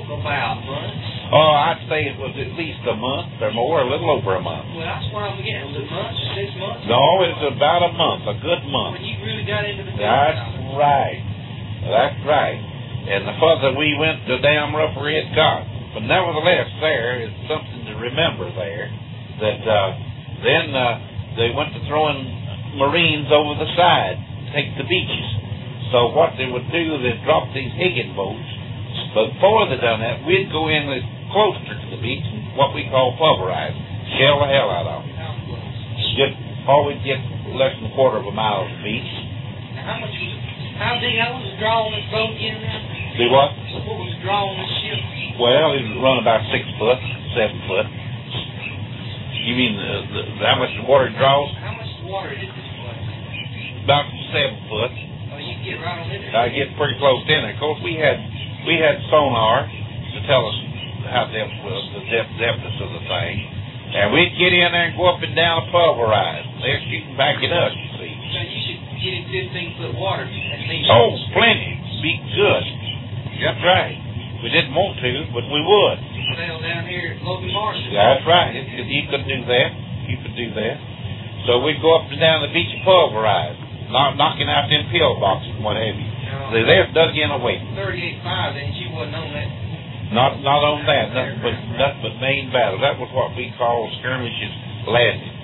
about months? Oh, I'd say it was at least a month or more, a little over a month. Well, that's what I'm getting. Was it months or 6 months? No, it was about a month, a good month. When you really got into the business. That's right. That's right. And the further we went, the damn rougher it got. But nevertheless, there is something to remember there. That then they went to throwing Marines over the side to take the beaches. So what they would do, they'd drop these Higgin boats. But before they done that, we'd go in closer to the beach, what we call pulverize, shell the hell out of them. Just always get less than a quarter of a mile of the beach. Now, how big was the draw on this boat again now? See what? What was the draw on this ship? Well, it was run about 6 foot, 7 foot. You mean how much the water draws? How much water hit this place? About 7 foot. Oh, you get right on in there. I get pretty close in there. Of course, we had sonar to tell us how depth was, the depthness of the thing. And we'd get in there and go up and down a pulverize. They're shooting back at us, you see. So you should get in 15-foot water at least. Oh, plenty. Be good. That's right. We didn't want to, but we would. Sail down here at Logan Marshall. That's right. You could do that. You could do that. So we'd go up and down the beach and pulverize, knocking out them pillboxes and what have you. They're dug in away. 38.5, then you wasn't on that. Not on that. Nothing but main battle. That was what we call skirmishes landing.